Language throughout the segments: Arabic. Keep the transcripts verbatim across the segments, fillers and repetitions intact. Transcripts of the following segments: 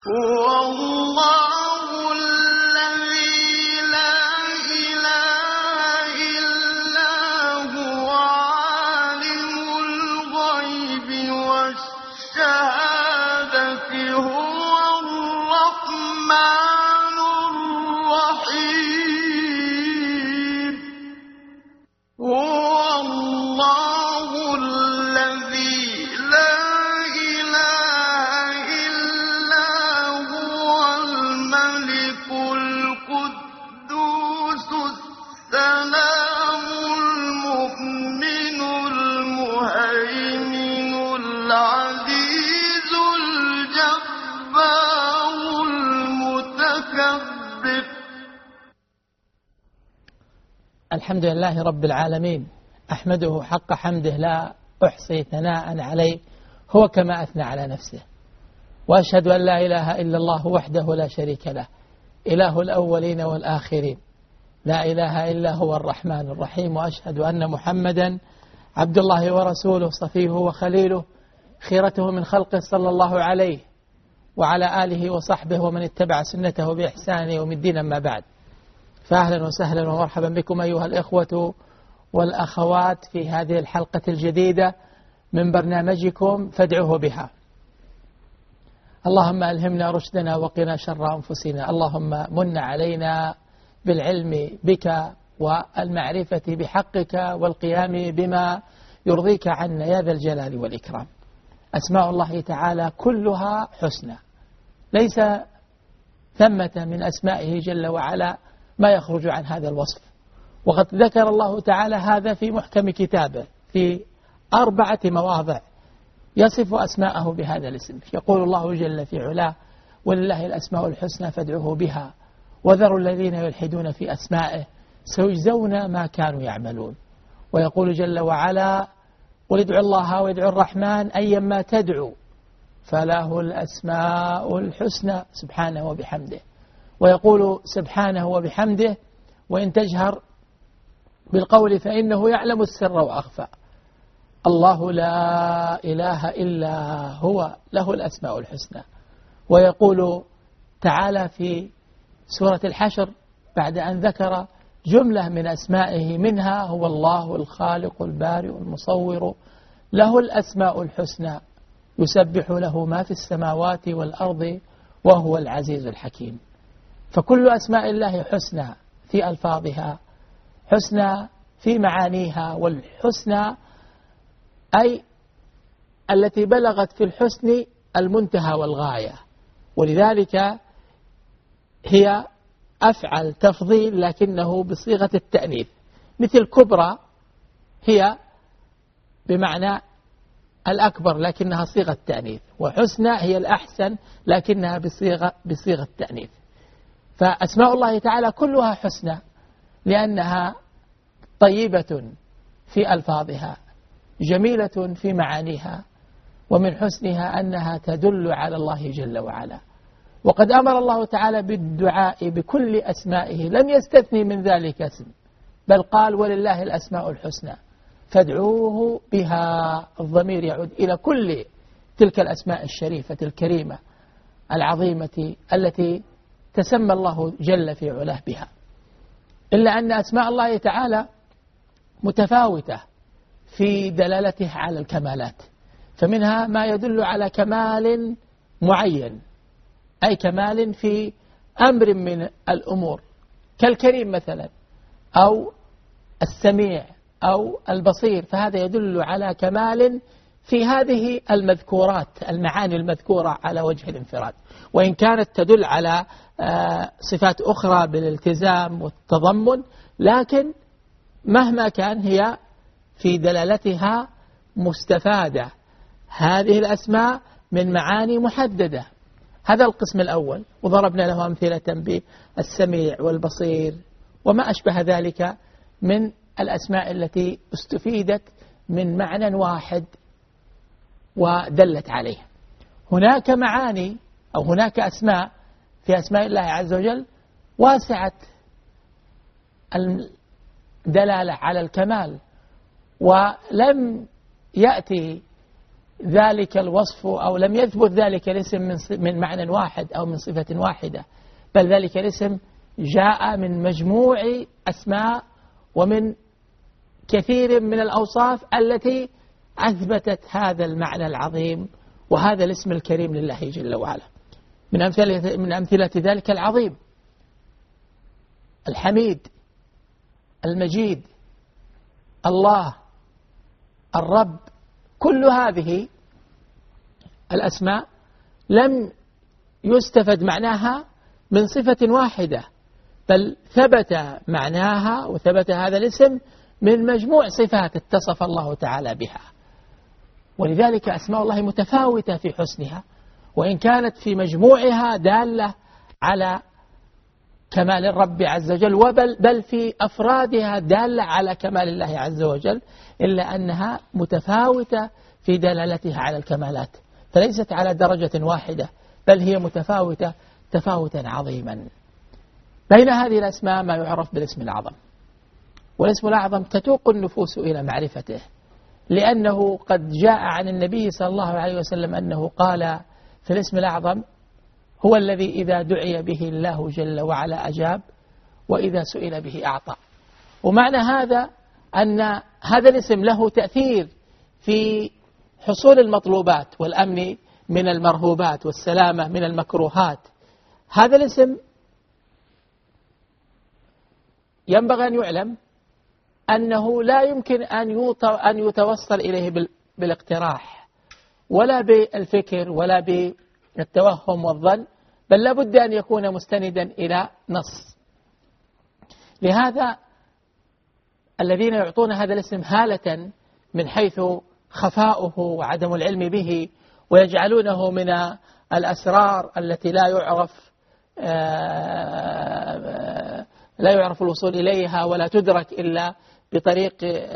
هو الله الذي لا إله إلا هو عالم الغيب والشهادة هو الرحمن الرحيم هو الله الذي لا إله إلا هو الملك القدوس السلام المؤمن المهيمن العزيز الجبار المتكبر. الحمد لله رب العالمين، أحمده حق حمده لا أحصي ثناء عليه هو كما أثنى على نفسه، وأشهد أن لا إله إلا الله وحده لا شريك له إله الأولين والآخرين، لا إله إلا هو الرحمن الرحيم، وأشهد أن محمدا عبد الله ورسوله صفيه وخليله خيرته من خلقه صلى الله عليه وعلى آله وصحبه ومن اتبع سنته بإحسان يوم الدين. أما بعد، فأهلا وسهلا ومرحبا بكم أيها الإخوة والأخوات في هذه الحلقة الجديدة من برنامجكم فادعوه بها. اللهم ألهمنا رشدنا وقنا شر أنفسنا، اللهم من علينا بالعلم بك والمعرفة بحقك والقيام بما يرضيك عنا يا ذا الجلال والإكرام. أسماء الله تعالى كلها حسنى، ليس ثمة من أسمائه جل وعلا ما يخرج عن هذا الوصف، وقد ذكر الله تعالى هذا في محكم كتابه في أربعة مواضع يصف أسماءه بهذا الاسم. يقول الله جل في علاه: ولله الأسماء الحسنى فادعوه بها وذروا الذين يلحدون في أسمائه سيجزون ما كانوا يعملون. ويقول جل وعلا: قل ادعوا الله وادعوا الرحمن أيما تدعوا فله الأسماء الحسنى سبحانه وبحمده. ويقول سبحانه وبحمده: وإن تجهر بالقول فإنه يعلم السر وأخفى. الله لا إله إلا هو له الأسماء الحسنى. ويقول تعالى في سورة الحشر بعد أن ذكر جملة من أسمائه منها: هو الله الخالق البارئ المصور له الأسماء الحسنى يسبح له ما في السماوات والأرض وهو العزيز الحكيم. فكل أسماء الله حسنى في ألفاظها، حسنى في معانيها، والحسنى أي التي بلغت في الحسن المنتهى والغاية، ولذلك هي أفعل تفضيل لكنه بصيغة التأنيث، مثل كبرى هي بمعنى الأكبر لكنها صيغة تأنيث، وحسنى هي الأحسن لكنها بصيغة بصيغة تأنيث. فأسماء الله تعالى كلها حسنى لأنها طيبة في ألفاظها، جميلة في معانيها، ومن حسنها أنها تدل على الله جل وعلا. وقد أمر الله تعالى بالدعاء بكل أسمائه، لم يستثني من ذلك اسم، بل قال: ولله الأسماء الحسنى فادعوه بها. الضمير يعود إلى كل تلك الأسماء الشريفة الكريمة العظيمة التي تسمى الله جل في علاه بها. إلا أن أسماء الله تعالى متفاوتة في دلالته على الكمالات، فمنها ما يدل على كمال معين، أي كمال في أمر من الأمور، كالكريم مثلا، أو السميع، أو البصير، فهذا يدل على كمال في هذه المذكورات، المعاني المذكورة على وجه الانفراد، وإن كانت تدل على صفات أخرى بالالتزام والتضمن، لكن مهما كان هي في دلالتها مستفادة هذه الأسماء من معاني محددة. هذا القسم الأول، وضربنا له أمثلة بالسميع والبصير وما أشبه ذلك من الأسماء التي استفيدت من معنى واحد ودلت عليه. هناك معاني أو هناك أسماء في أسماء الله عز وجل واسعة الدلالة على الكمال، ولم يأتي ذلك الوصف أو لم يثبت ذلك الاسم من من معنى واحد أو من صفة واحدة، بل ذلك الاسم جاء من مجموع أسماء ومن كثير من الأوصاف التي أثبتت هذا المعنى العظيم وهذا الاسم الكريم لله جل وعلا. من أمثلة, من أمثلة ذلك العظيم الحميد، المجيد، الله، الرب. كل هذه الأسماء لم يستفد معناها من صفة واحدة، بل ثبت معناها وثبت هذا الاسم من مجموع صفات اتصف الله تعالى بها. ولذلك أسماء الله متفاوتة في حسنها، وإن كانت في مجموعها دالة على كمال الرب عز وجل وبل بل في أفرادها دالة على كمال الله عز وجل، إلا أنها متفاوتة في دلالتها على الكمالات، فليست على درجة واحدة، بل هي متفاوتة تفاوتا عظيما. بين هذه الأسماء ما يعرف بالاسم الأعظم، والاسم الأعظم تتوق النفوس إلى معرفته، لأنه قد جاء عن النبي صلى الله عليه وسلم أنه قال في الاسم الأعظم: هو الذي إذا دعي به الله جل وعلا أجاب، وإذا سئل به أعطى. ومعنى هذا أن هذا الاسم له تأثير في حصول المطلوبات والأمن من المرهوبات والسلامة من المكروهات. هذا الاسم ينبغي أن يعلم أنه لا يمكن أن يتوصل إليه بالاقتراح ولا بالفكر ولا بالتوهم والظن، بل لا بد أن يكون مستندا إلى نص. لهذا الذين يعطون هذا الاسم هالة من حيث خفاؤه وعدم العلم به، ويجعلونه من الأسرار التي لا يعرف لا يعرف الوصول إليها ولا تدرك إلا بطريق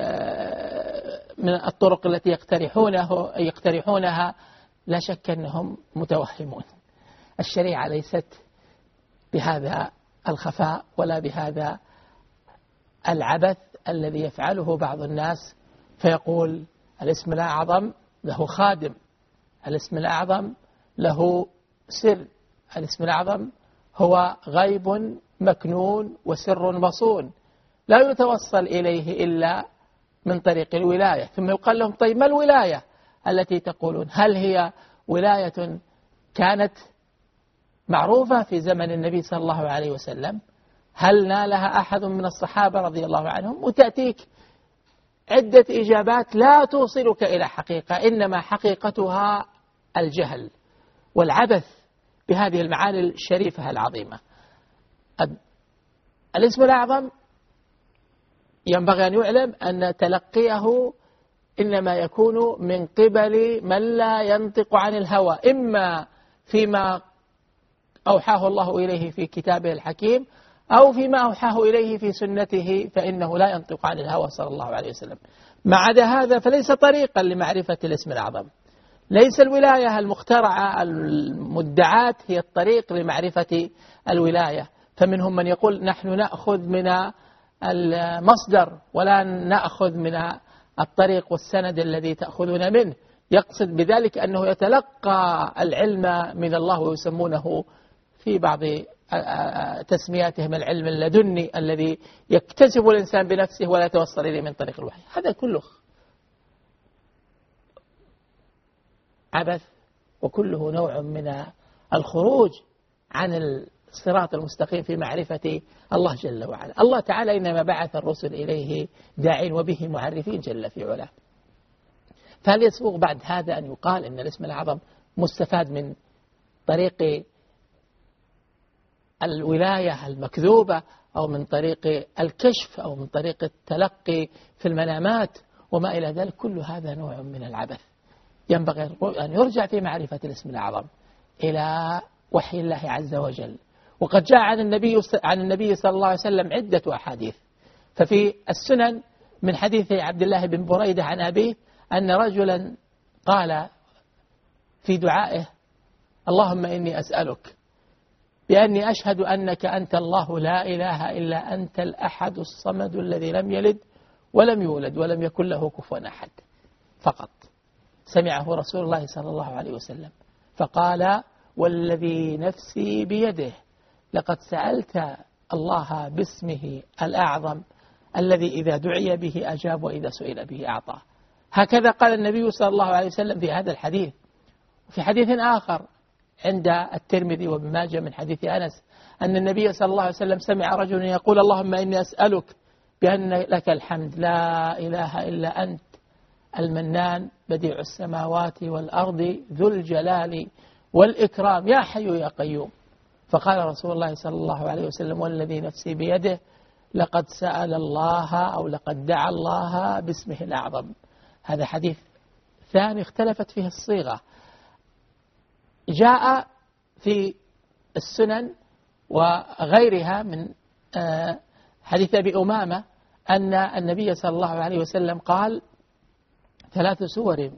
من الطرق التي يقترحونه يقترحونها، لا شك أنهم متوهمون. الشريعة ليست بهذا الخفاء ولا بهذا العبث الذي يفعله بعض الناس، فيقول الاسم الأعظم له خادم، الاسم الأعظم له سر، الاسم الأعظم هو غيب مكنون وسر مصون لا يتوصل إليه إلا من طريق الولاية. ثم يقال لهم: طيب ما الولاية التي تقولون؟ هل هي ولاية كانت معروفة في زمن النبي صلى الله عليه وسلم؟ هل نالها أحد من الصحابة رضي الله عنهم؟ وتأتيك عدة إجابات لا توصلك إلى حقيقة، إنما حقيقتها الجهل والعبث بهذه المعاني الشريفة العظيمة. الاسم الأعظم ينبغي أن يعلم أن تلقيه إنما يكون من قبل من لا ينطق عن الهوى، إما فيما أوحاه الله إليه في كتابه الحكيم أو فيما أوحاه إليه في سنته، فإنه لا ينطق عن الهوى صلى الله عليه وسلم. ما عدا هذا فليس طريقا لمعرفة الاسم الأعظم. ليس الولاية المخترعة المدعاة هي الطريق لمعرفة الولاية، فمنهم من يقول نحن نأخذ من المصدر ولا نأخذ من الطريق والسند الذي تأخذون منه، يقصد بذلك أنه يتلقى العلم من الله، ويسمونه في بعض تسمياتهم العلم اللدني الذي يكتسب الإنسان بنفسه ولا يتوصل إليه من طريق الوحي. هذا كله عبث، وكله نوع من الخروج عن الصراط المستقيم في معرفة الله جل وعلا. الله تعالى إنما بعث الرسل إليه داعين وبه معرفين جل في علاه. فهل يسوغ بعد هذا أن يقال إن الاسم الأعظم مستفاد من طريق الولاية المكذوبة أو من طريق الكشف أو من طريق التلقي في المنامات وما إلى ذلك؟ كل هذا نوع من العبث. ينبغي أن يرجع في معرفة الاسم الأعظم إلى وحي الله عز وجل. وقد جاء عن النبي عن النبي صلى الله عليه وسلم عدة أحاديث. ففي السنن من حديث عبد الله بن بريدة عن أبيه أن رجلا قال في دعائه: اللهم إني أسألك بأني أشهد أنك أنت الله لا إله إلا أنت الأحد الصمد الذي لم يلد ولم يولد ولم يكن له كفوا أحد. فقط. سمعه رسول الله صلى الله عليه وسلم فقال: والذي نفسي بيده لقد سألت الله باسمه الأعظم الذي إذا دعي به أجاب وإذا سئل به أعطى. هكذا قال النبي صلى الله عليه وسلم في هذا الحديث. وفي حديث آخر عند الترمذي وابن ماجه من حديث أنس أن النبي صلى الله عليه وسلم سمع رجلا يقول: اللهم إني أسألك بأن لك الحمد لا إله إلا أنت المنان بديع السماوات والأرض ذو الجلال والإكرام يا حي يا قيوم. فقال رسول الله صلى الله عليه وسلم: والذي نفسي بيده لقد سأل الله أو لقد دعا الله باسمه الأعظم. هذا حديث ثاني اختلفت فيه الصيغة. جاء في السنن وغيرها من حديث أبي أمامة أن النبي صلى الله عليه وسلم قال: ثلاث سور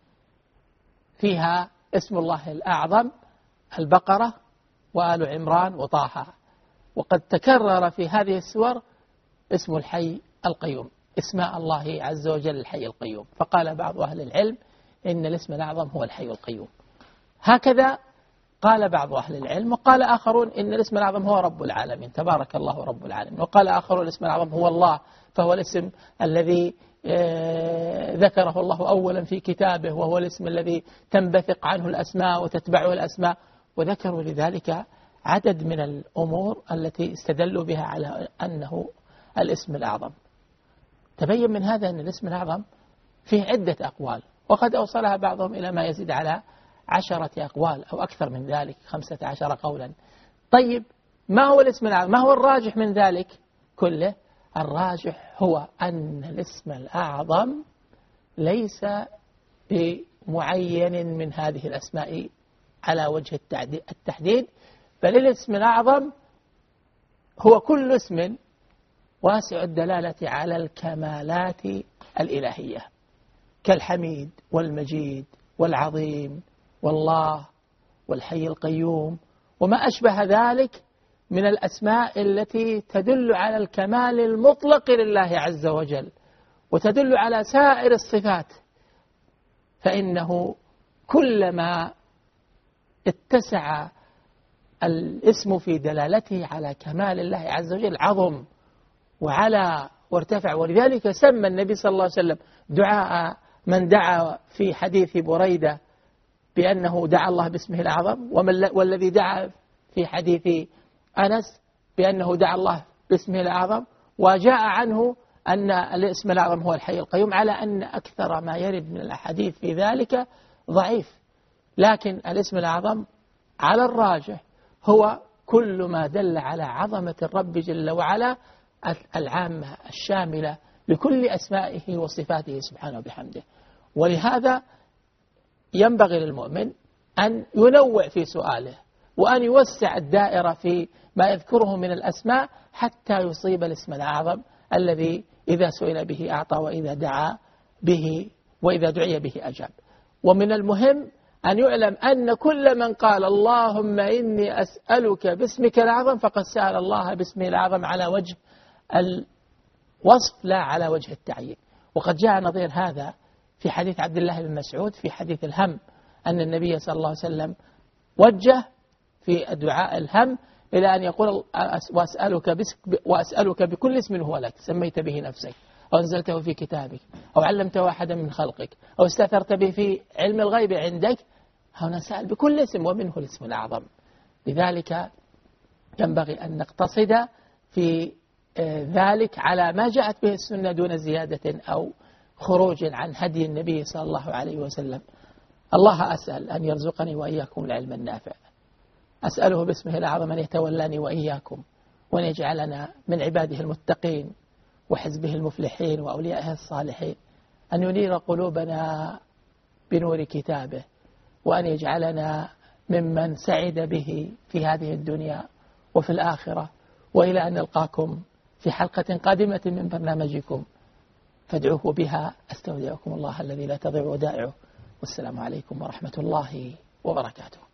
فيها اسم الله الأعظم: البقرة وآل عمران وطه. وقد تكرر في هذه السور اسم الحي القيوم، اسماء الله عز وجل الحي القيوم. فقال بعض أهل العلم إن الاسم الأعظم هو الحي القيوم. هكذا قال بعض أهل العلم. وقال آخرون إن الاسم الأعظم هو رب العالمين، تبارك الله رب العالمين. وقال آخرون الاسم الأعظم هو الله، فهو الاسم الذي ذكره الله أولا في كتابه، وهو الاسم الذي تنبثق عنه الأسماء وتتبعه الأسماء. وذكروا لذلك عدد من الأمور التي استدلوا بها على أنه الاسم الأعظم. تبين من هذا أن الاسم الأعظم فيه عدة أقوال، وقد أوصلها بعضهم إلى ما يزيد على عشرة أقوال أو أكثر من ذلك، خمسة عشر قولا. طيب، ما هو الاسم الأعظم؟ ما هو الراجح من ذلك كله؟ الراجح هو أن الاسم الأعظم ليس بمعين من هذه الأسماء على وجه التحديد، بل الاسم الأعظم هو كل اسم واسع الدلالة على الكمالات الإلهية، كالحميد والمجيد والعظيم والله والحي القيوم وما أشبه ذلك من الأسماء التي تدل على الكمال المطلق لله عز وجل وتدل على سائر الصفات. فإنه كلما اتسع الاسم في دلالته على كمال الله عز وجل عظم وعلى وارتفع. ولذلك سمى النبي صلى الله عليه وسلم دعاء من دعا في حديث بريدة بأنه دعا الله باسمه الأعظم، والذي دعا في حديث أنس بأنه دعا الله باسمه الأعظم. وجاء عنه أن الاسم الأعظم هو الحي القيوم، على أن أكثر ما يرد من الأحاديث في ذلك ضعيف. لكن الاسم الأعظم على الراجح هو كل ما دل على عظمة الرب جل وعلا العامة الشاملة لكل أسمائه وصفاته سبحانه وبحمده. ولهذا ينبغي للمؤمن أن ينوع في سؤاله وأن يوسع الدائرة في ما يذكره من الأسماء حتى يصيب الاسم الأعظم الذي إذا سئل به أعطى وإذا دعا به وإذا دعي به أجاب. ومن المهم أن يعلم أن كل من قال اللهم إني أسألك باسمك الأعظم فقد سأل الله باسمه الأعظم على وجه الوصف لا على وجه التعيين. وقد جاء نظير هذا في حديث عبد الله بن مسعود في حديث الهم، أن النبي صلى الله عليه وسلم وجه في دعاء الهم إلى أن يقول وأسألك, وأسألك بكل اسم هو لك سميت به نفسك أو أنزلته في كتابك أو علمته أحدا من خلقك أو استأثرت به في علم الغيب عندك. هنا سأل بكل اسم ومنه الاسم الأعظم. لذلك ينبغي أن نقتصد في ذلك على ما جاءت به السنة دون زيادة أو خروج عن هدي النبي صلى الله عليه وسلم. الله أسأل أن يرزقني وإياكم العلم النافع، أسأله باسمه الأعظم أن يتولاني وإياكم وأن يجعلنا من عباده المتقين وحزبه المفلحين وأوليائه الصالحين، أن ينير قلوبنا بنور كتابه، وأن يجعلنا ممن سعد به في هذه الدنيا وفي الآخرة. وإلى أن نلقاكم في حلقة قادمة من برنامجكم فادعوه بها. أستودعكم الله الذي لا تضيع ودائعه، والسلام عليكم ورحمة الله وبركاته.